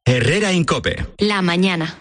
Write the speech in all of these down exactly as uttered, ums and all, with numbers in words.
Herrera en COPE. La mañana.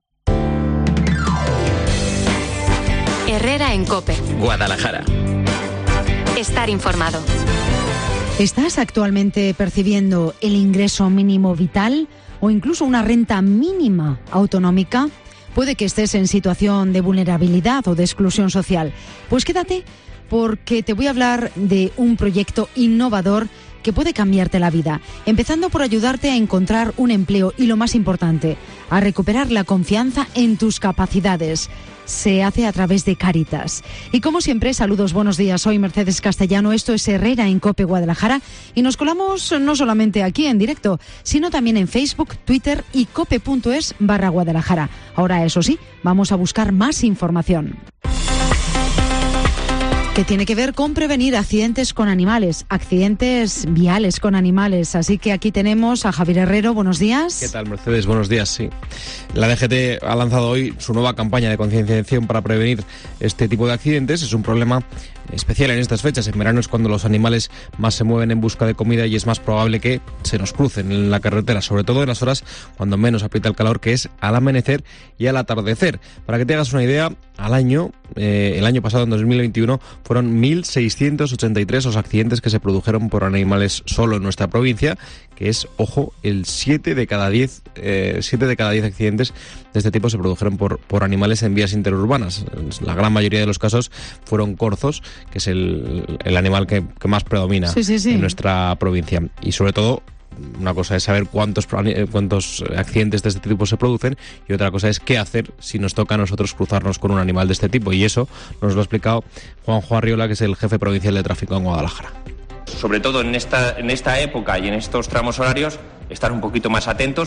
Herrera en COPE. Guadalajara. Estar informado. ¿Estás actualmente percibiendo el ingreso mínimo vital o incluso una renta mínima autonómica? Puede que estés en situación de vulnerabilidad o de exclusión social. Pues quédate, porque te voy a hablar de un proyecto innovador que puede cambiarte la vida, empezando por ayudarte a encontrar un empleo y, lo más importante, a recuperar la confianza en tus capacidades. Se hace a través de Cáritas. Y como siempre, saludos, buenos días. Soy Mercedes Castellano, esto es Herrera en COPE Guadalajara y nos colamos no solamente aquí en directo, sino también en Facebook, Twitter y cope.es barra Guadalajara. Ahora, eso sí, vamos a buscar más información. Que tiene que ver con prevenir accidentes con animales, accidentes viales con animales. Así que aquí tenemos a Javier Herrero. Buenos días. ¿Qué tal, Mercedes? Buenos días, sí. La D G T ha lanzado hoy su nueva campaña de concienciación para prevenir este tipo de accidentes. Es un problema especial en estas fechas. En verano es cuando los animales más se mueven en busca de comida y es más probable que se nos crucen en la carretera, sobre todo en las horas cuando menos aprieta el calor, que es al amanecer y al atardecer. Para que te hagas una idea, al año, eh, el año pasado, en dos mil veintiuno, fueron mil seiscientos ochenta y tres los accidentes que se produjeron por animales solo en nuestra provincia, que es, ojo, el siete de cada diez, eh, siete de cada diez accidentes de este tipo se produjeron por, por animales en vías interurbanas. La gran mayoría de los casos fueron corzos, que es el, el animal que, que más predomina sí, sí, sí. en nuestra provincia. Y sobre todo, una cosa es saber cuántos, cuántos accidentes de este tipo se producen y otra cosa es qué hacer si nos toca a nosotros cruzarnos con un animal de este tipo. Y eso nos lo ha explicado Juanjo Arriola, que es el jefe provincial de tráfico en Guadalajara. Sobre todo en esta, en esta época y en estos tramos horarios, estar un poquito más atentos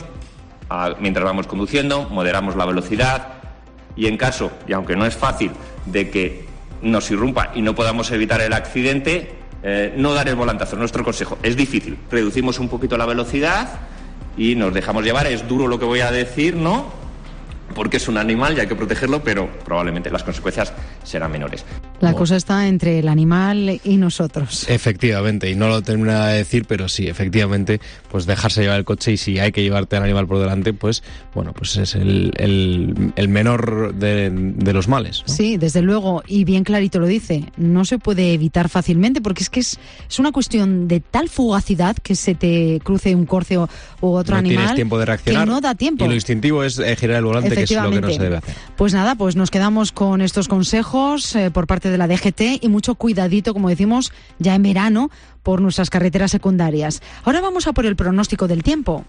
a, mientras vamos conduciendo, moderamos la velocidad y en caso, y aunque no es fácil, de que nos irrumpa y no podamos evitar el accidente, eh, no dar el volantazo. Nuestro consejo es difícil. Reducimos un poquito la velocidad y nos dejamos llevar. Es duro lo que voy a decir, ¿no? Porque es un animal y hay que protegerlo, pero probablemente las consecuencias serán menores. La cosa está entre el animal y nosotros. Efectivamente, y no lo termina de decir, pero sí, efectivamente, pues dejarse llevar el coche y si hay que llevarte al animal por delante, pues bueno, pues es el, el, el menor de, de los males, ¿no? Sí, desde luego, y bien clarito lo dice, no se puede evitar fácilmente porque es que es, es una cuestión de tal fugacidad que se te cruce un corce o, u otro no animal. No tienes tiempo de reaccionar. Que no da tiempo. Y lo instintivo es eh, girar el volante, que es lo que no se debe hacer. Pues nada, pues nos quedamos con estos consejos eh, por parte de la D G T y mucho cuidadito, como decimos, ya en verano por nuestras carreteras secundarias. Ahora vamos a por el pronóstico del tiempo.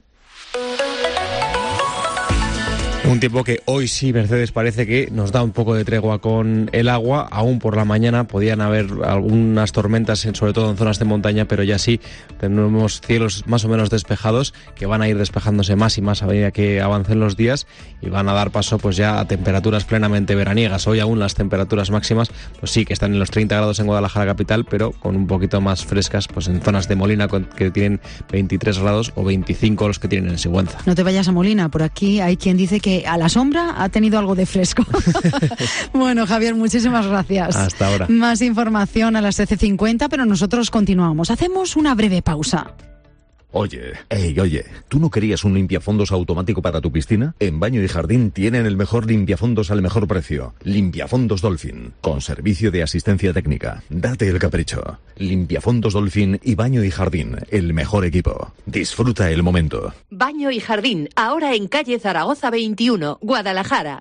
Un tiempo que hoy sí, Mercedes, parece que nos da un poco de tregua con el agua. Aún por la mañana podían haber algunas tormentas, sobre todo en zonas de montaña, pero ya sí tenemos cielos más o menos despejados, que van a ir despejándose más y más a medida que avancen los días y van a dar paso pues ya a temperaturas plenamente veraniegas. Hoy aún las temperaturas máximas pues sí que están en los treinta grados en Guadalajara capital, pero con un poquito más frescas pues en zonas de Molina, que tienen veintitrés grados, o veinticinco los que tienen en Sigüenza. No te vayas a Molina, por aquí hay quien dice que a la sombra ha tenido algo de fresco. Bueno, Javier, muchísimas gracias. Hasta ahora. Más información a las trece cincuenta, pero nosotros continuamos. Hacemos una breve pausa. Oye, ey, oye, ¿tú no querías un limpiafondos automático para tu piscina? En Baño y Jardín tienen el mejor limpiafondos al mejor precio. Limpiafondos Dolphin, con servicio de asistencia técnica. Date el capricho. Limpiafondos Dolphin y Baño y Jardín, el mejor equipo. Disfruta el momento. Baño y Jardín, ahora en calle Zaragoza veintiuno, Guadalajara.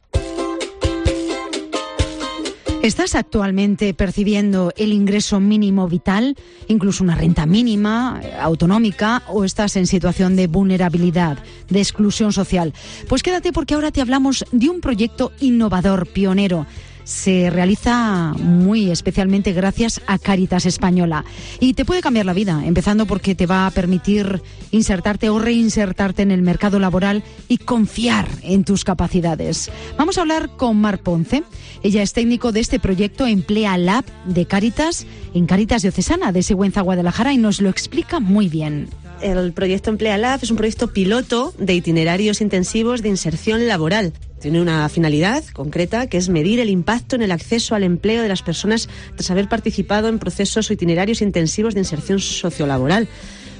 ¿Estás actualmente percibiendo el ingreso mínimo vital, incluso una renta mínima, autonómica, o estás en situación de vulnerabilidad, de exclusión social? Pues quédate porque ahora te hablamos de un proyecto innovador, pionero. Se realiza muy especialmente gracias a Cáritas Española y te puede cambiar la vida, empezando porque te va a permitir insertarte o reinsertarte en el mercado laboral y confiar en tus capacidades. Vamos a hablar con Mar Ponce. Ella es técnico de este proyecto Emplea Lab de Cáritas en Cáritas Diocesana de Sigüenza, Guadalajara, y nos lo explica muy bien. El proyecto Emplea Lab es un proyecto piloto de itinerarios intensivos de inserción laboral. Tiene una finalidad concreta, que es medir el impacto en el acceso al empleo de las personas tras haber participado en procesos o itinerarios intensivos de inserción sociolaboral.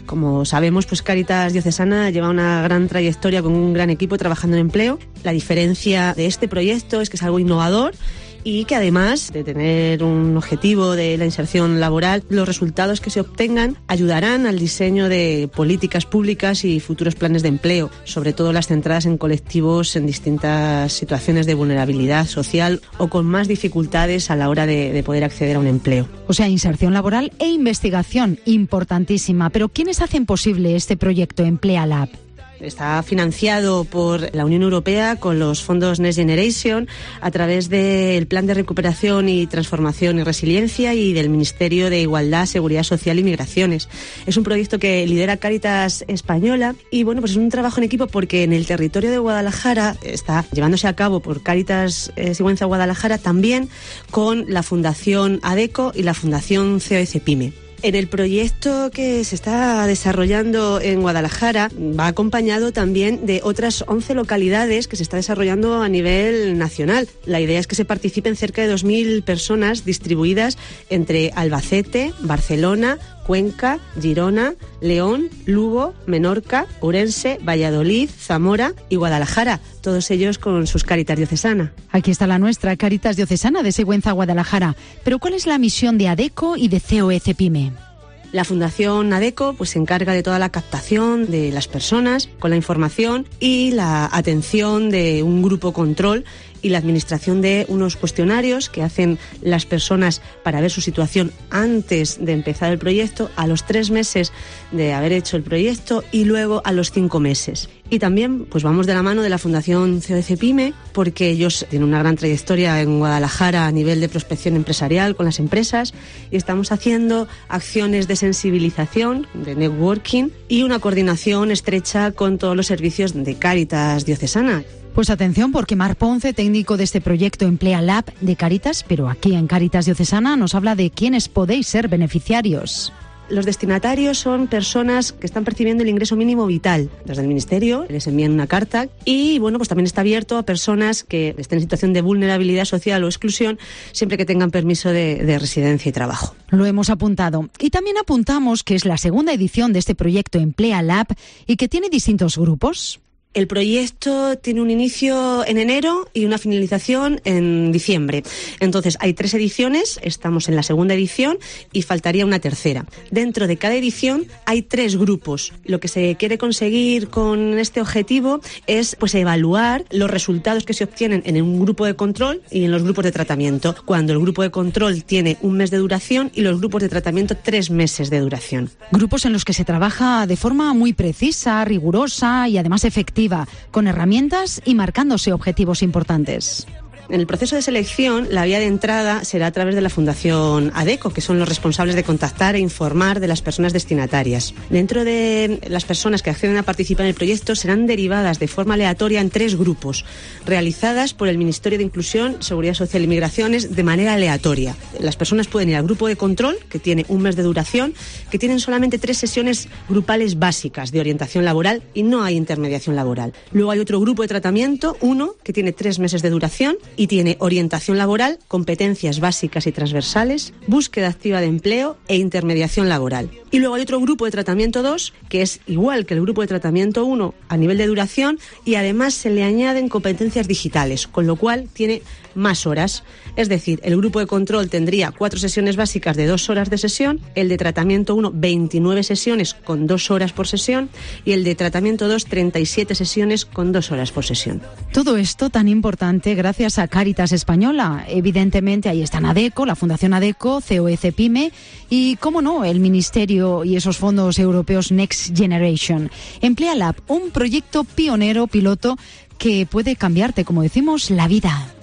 Como sabemos, pues Cáritas Diocesana lleva una gran trayectoria con un gran equipo trabajando en empleo. La diferencia de este proyecto es que es algo innovador y que además de tener un objetivo de la inserción laboral, los resultados que se obtengan ayudarán al diseño de políticas públicas y futuros planes de empleo, sobre todo las centradas en colectivos en distintas situaciones de vulnerabilidad social o con más dificultades a la hora de, de poder acceder a un empleo. O sea, inserción laboral e investigación, importantísima. Pero ¿quiénes hacen posible este proyecto Emplea Lab? Está financiado por la Unión Europea con los fondos Next Generation a través del Plan de Recuperación y Transformación y Resiliencia y del Ministerio de Igualdad, Seguridad Social y Migraciones. Es un proyecto que lidera Cáritas Española y bueno, pues es un trabajo en equipo porque en el territorio de Guadalajara está llevándose a cabo por Cáritas eh, Sigüenza Guadalajara también con la Fundación ADECO y la Fundación C O E C Pyme. En el proyecto que se está desarrollando en Guadalajara va acompañado también de otras once localidades que se está desarrollando a nivel nacional. La idea es que se participen cerca de dos mil personas distribuidas entre Albacete, Barcelona, Cuenca, Girona, León, Lugo, Menorca, Ourense, Valladolid, Zamora y Guadalajara, todos ellos con sus Cáritas Diocesana. Aquí está la nuestra, Cáritas Diocesana de Sigüenza Guadalajara. Pero ¿cuál es la misión de ADECO y de C O E C Pyme? La Fundación ADECO pues, se encarga de toda la captación de las personas con la información y la atención de un grupo control y la administración de unos cuestionarios que hacen las personas para ver su situación antes de empezar el proyecto, a los tres meses de haber hecho el proyecto y luego a los cinco meses. Y también pues vamos de la mano de la Fundación C O E C Pyme porque ellos tienen una gran trayectoria en Guadalajara a nivel de prospección empresarial con las empresas y estamos haciendo acciones de sensibilización, de networking y una coordinación estrecha con todos los servicios de Cáritas Diocesana. Pues atención porque Mar Ponce, técnico de este proyecto Emplea Lab de Cáritas, pero aquí en Cáritas Diocesana nos habla de quiénes podéis ser beneficiarios. Los destinatarios son personas que están percibiendo el ingreso mínimo vital. Desde el Ministerio les envían una carta y bueno, pues también está abierto a personas que estén en situación de vulnerabilidad social o exclusión siempre que tengan permiso de, de residencia y trabajo. Lo hemos apuntado. Y también apuntamos que es la segunda edición de este proyecto Emplea Lab y que tiene distintos grupos. El proyecto tiene un inicio en enero y una finalización en diciembre. Entonces, hay tres ediciones, estamos en la segunda edición y faltaría una tercera. Dentro de cada edición hay tres grupos. Lo que se quiere conseguir con este objetivo es pues evaluar los resultados que se obtienen en un grupo de control y en los grupos de tratamiento, cuando el grupo de control tiene un mes de duración y los grupos de tratamiento tres meses de duración. Grupos en los que se trabaja de forma muy precisa, rigurosa y además efectiva, con herramientas y marcándose objetivos importantes. En el proceso de selección, la vía de entrada será a través de la Fundación ADECO, que son los responsables de contactar e informar de las personas destinatarias. Dentro de las personas que acceden a participar en el proyecto serán derivadas de forma aleatoria en tres grupos, realizadas por el Ministerio de Inclusión, Seguridad Social y Migraciones de manera aleatoria. Las personas pueden ir al grupo de control, que tiene un mes de duración, que tienen solamente tres sesiones grupales básicas de orientación laboral y no hay intermediación laboral. Luego hay otro grupo de tratamiento, uno, que tiene tres meses de duración y tiene orientación laboral, competencias básicas y transversales, búsqueda activa de empleo e intermediación laboral. Y luego hay otro grupo de tratamiento dos, que es igual que el grupo de tratamiento uno a nivel de duración y además se le añaden competencias digitales, con lo cual tiene más horas. Es decir, el grupo de control tendría cuatro sesiones básicas de dos horas de sesión, el de tratamiento uno veintinueve sesiones con dos horas por sesión y el de tratamiento dos treinta y siete sesiones con dos horas por sesión. Todo esto tan importante gracias a Cáritas Española. Evidentemente ahí están ADECO, la Fundación ADECO, C O E C Pyme y, cómo no, el Ministerio y esos fondos europeos Next Generation. Emplea Lab, un proyecto pionero, piloto, que puede cambiarte, como decimos, la vida.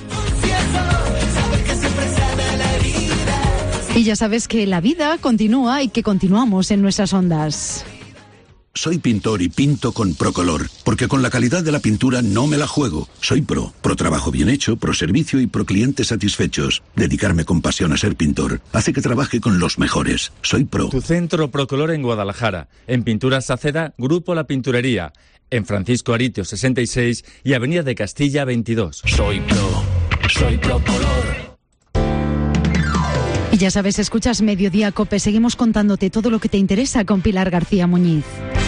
Y ya sabes que la vida continúa y que continuamos en nuestras ondas. Soy pintor y pinto con Procolor, porque con la calidad de la pintura no me la juego. Soy pro, pro trabajo bien hecho, pro servicio y pro clientes satisfechos. Dedicarme con pasión a ser pintor hace que trabaje con los mejores. Soy pro. Tu centro Procolor en Guadalajara. En Pinturas Saceda, Grupo La Pinturería. En Francisco Aritio sesenta y seis y Avenida de Castilla veintidós. Soy pro, soy Procolor. Ya sabes, escuchas Mediodía COPE. Seguimos contándote todo lo que te interesa con Pilar García Muñiz.